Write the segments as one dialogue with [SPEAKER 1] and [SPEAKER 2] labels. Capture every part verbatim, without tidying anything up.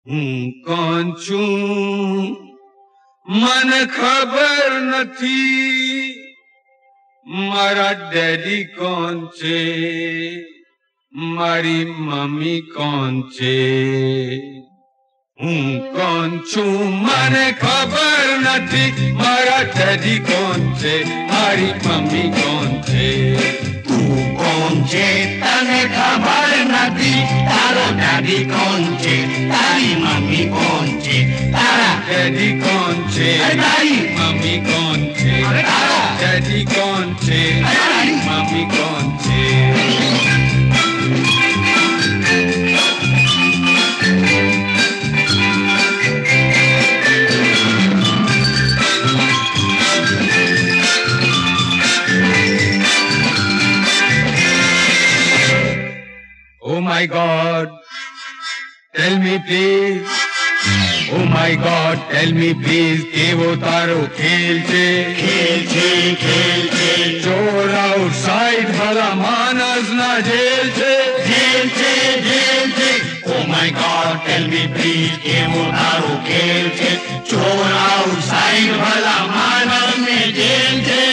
[SPEAKER 1] હું કોણ છું મને ખબર નથી મારા ડેડી કોણ છે મારી મમ્મી કોણ છે હું કોણ છું મને ખબર નથી મારા ડેડી કોણ છે મારી મમ્મી કોણ છે
[SPEAKER 2] તું કોણ છે તને ખબર નથી તારો ડેડી કોણ છે તારી મમ્મી કોણ છે તારા
[SPEAKER 1] ડેડી કોણ છે
[SPEAKER 2] તારી
[SPEAKER 1] મમ્મી કોણ છે
[SPEAKER 2] તારા
[SPEAKER 1] ડેડી કોણ છે
[SPEAKER 2] તારી
[SPEAKER 1] મમ્મી કોણ છે Oh my God, tell me please. Oh my God, tell me please કે वो તારો ખેલ છે
[SPEAKER 2] ખેલ છે ખેલ છે
[SPEAKER 1] ચોર આઉટસાઇડ ભલા માનસ ના જેલ છે
[SPEAKER 2] જેલ છે જેલ છે Oh my God, tell me please કેવો તારો ખેલ છે ચોર આઉટસાઇડ ભલા માનવને જેલ છે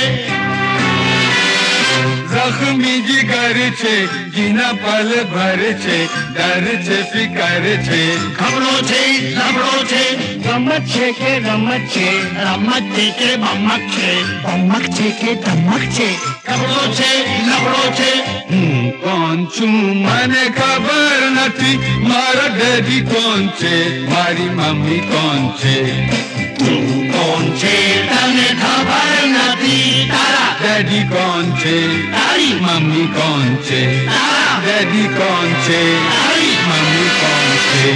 [SPEAKER 1] જખ્મી જીગર છે જીના પલ ભર છે ડર છે ફિકર છે
[SPEAKER 2] ખબરો છે લબડો છે ગમત છે કે રમત છે રમત છે કે બમક છે બમક છે કે ધમક છે ખબરો છે લબડો છે
[SPEAKER 1] હું કોણ છું મને ખબર નથી મારા ડેડી કોણ છે મારી મમ્મી કોણ છે
[SPEAKER 2] તું કોણ છે તને ખબર નથી તારા
[SPEAKER 1] ડેડી કોણ છે
[SPEAKER 2] તારી
[SPEAKER 1] મમ્મી કોણ છે
[SPEAKER 2] તારા
[SPEAKER 1] ડેડી કોણ છે
[SPEAKER 2] તારી
[SPEAKER 1] મમ્મી કોણ છે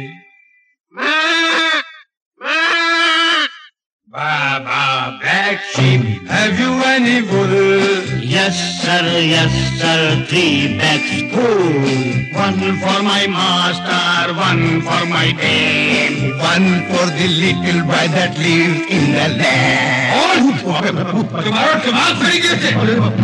[SPEAKER 1] Baba, black sheep, have you any wool?
[SPEAKER 2] Yes sir, yes sir, three bags full. One for my master, one for my dame.
[SPEAKER 1] One for the little boy that lives in the land. तुम्हारा दिमाग फिर गया से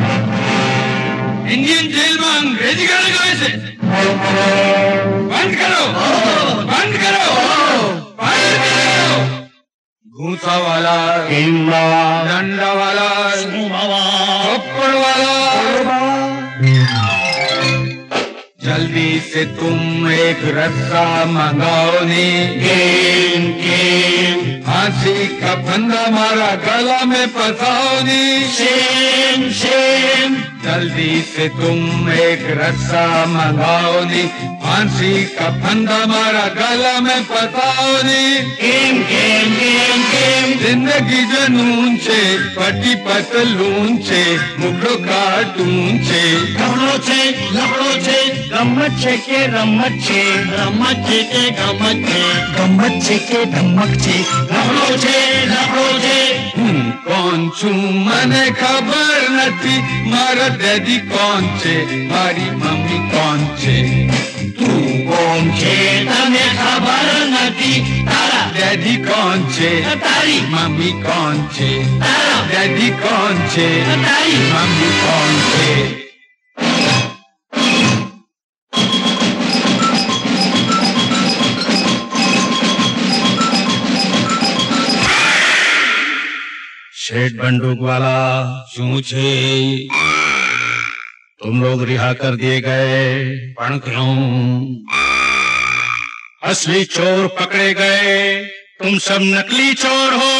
[SPEAKER 1] Indian jail में अंग्रेजी गाने गाए से बंद करो बंद करो बंद करो घूसा वाला
[SPEAKER 2] Kimba,
[SPEAKER 1] डंडा वाला
[SPEAKER 2] Sumawa,
[SPEAKER 1] थप्पड़ वाला जल्दी से तुम एक रस्सा मंगाओ नी
[SPEAKER 2] game, game.
[SPEAKER 1] फांसी का फंदा मारा गला में फंसाओ नी
[SPEAKER 2] Shame, shame.
[SPEAKER 1] जल्दी से तुम एक रस्सा मंगाओ नी फांसी का फंदा मारा गला में फंसाओ नी
[SPEAKER 2] Game, game, game, game.
[SPEAKER 1] जिंदगी जनून छे पटी पतलून छे मुखड़ो कार्टून छे
[SPEAKER 2] ખબરો છે લબડો છે ગમત છે કે રમત છે રમત છે કે ગમત છે ગમત છે કે ધમક છે લબડો છે લબડો છે
[SPEAKER 1] હું કોણ છું મને ખબર નથી મારા ડેડી કોણ છે મારી મમ્મી કોણ છે
[SPEAKER 2] તું કોણ છે તને ખબર નથી તારા
[SPEAKER 1] ડેડી કોણ છે
[SPEAKER 2] તારી
[SPEAKER 1] મમ્મી કોણ છે
[SPEAKER 2] તારા
[SPEAKER 1] ડેડી કોણ છે
[SPEAKER 2] તારી
[SPEAKER 1] મમ્મી કોણ છે शेठ बंदूक वाला शू छे तुम लोग रिहा कर दिए गए पण क्यों असली चोर पकड़े गए तुम सब नकली चोर हो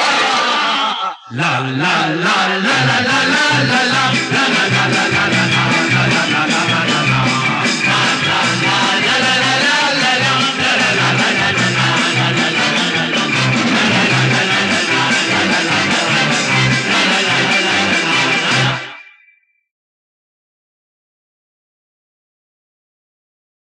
[SPEAKER 1] ला ला ला ला ला ला ला ला ला ला ला ला ला ला ला